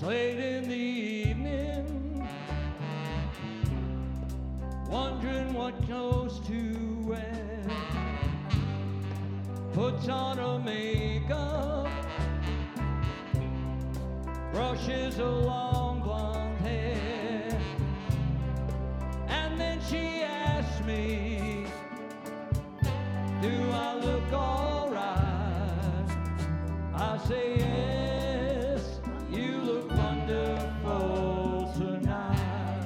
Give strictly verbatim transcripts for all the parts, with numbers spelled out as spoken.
late in the evening, wondering what clothes to wear. Puts on her makeup, brushes her long blonde hair, and then she asks me, do I look alright? I say yes, you look wonderful tonight.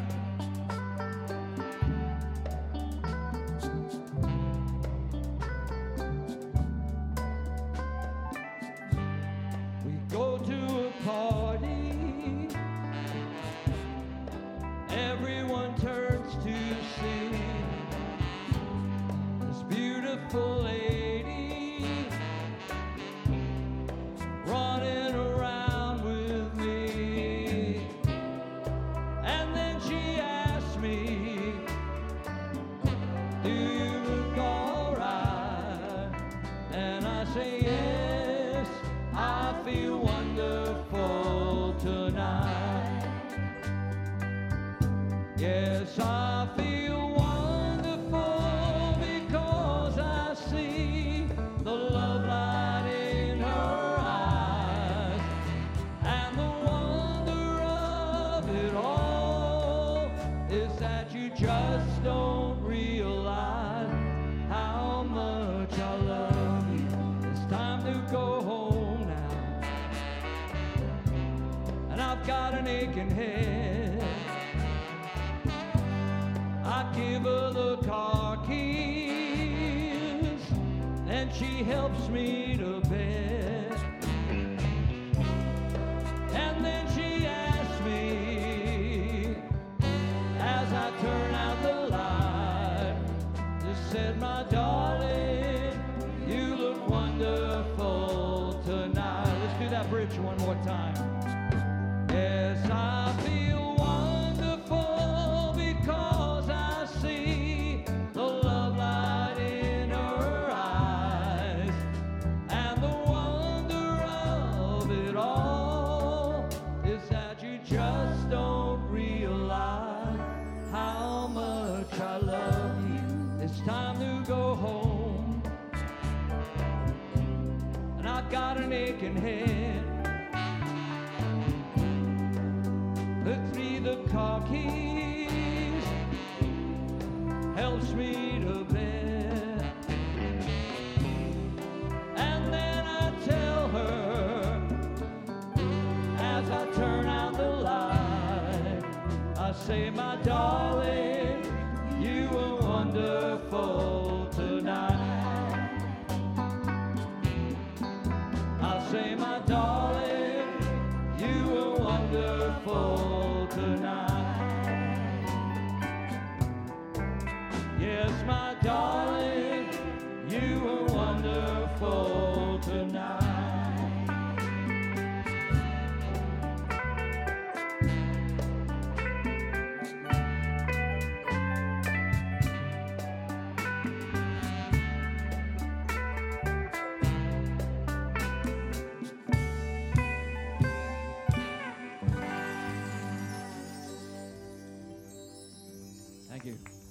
We go to a party, everyone turns to see this beautiful lady running around with me. And then she asks me, do you look alright? And I say yes, I feel wonderful tonight. Yes, I feel wonderful because I see the love light in her eyes. And the wonder of it all is that you just don't realize how much I love you. It's time to go home now, and I've got an aching head. I give her the car keys, and she helps me to bed. And then she asks me, as I turn out the light, just said, my darling, you look wonderful tonight. Let's do that bridge one more time. Yes, I feel wonderful because I see the love light in her eyes. And the wonder of it all is that you just don't realize how much I love you. It's time to go home, and I've got an aching head. Puts me the car keys, helps me to bed. And then I tell her, as I turn out the light, I say, my darling, you were wonderful tonight. I say, my darling, you were wonderful tonight. Yes, my darling, you were wonderful tonight. Thank you.